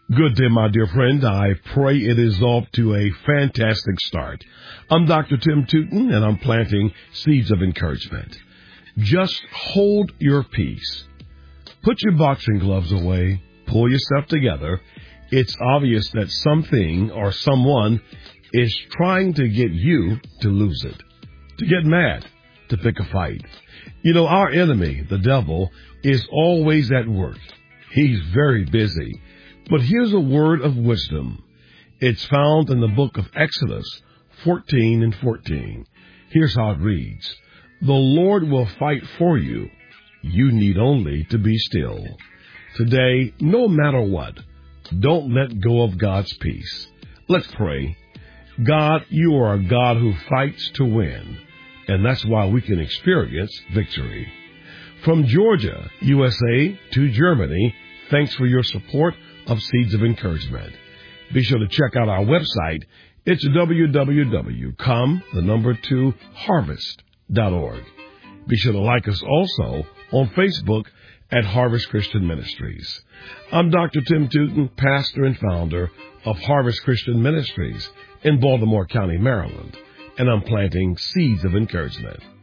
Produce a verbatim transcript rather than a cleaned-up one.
Good day, my dear friend. I pray it is off to a fantastic start. I'm Doctor Tim Tootin, and I'm planting seeds of encouragement. Just hold your peace. Put your boxing gloves away. Pull yourself together. It's obvious that something or someone is trying to get you to lose it, to get mad, to pick a fight. You know, our enemy, the devil, is always at work. He's very busy. But here's a word of wisdom. It's found in the book of Exodus fourteen and fourteen. Here's how it reads. The Lord will fight for you. You need only to be still. Today, no matter what, don't let go of God's peace. Let's pray. God, you are a God who fights to win, and that's why we can experience victory. From Georgia, U S A, to Germany, thanks for your support of Seeds of Encouragement. Be sure to check out our website. It's w w w dot com, the number two, harvest dot org. Be sure to like us also on Facebook at Harvest Christian Ministries. I'm Doctor Tim Tootin, pastor and founder of Harvest Christian Ministries in Baltimore County, Maryland, and I'm planting seeds of encouragement.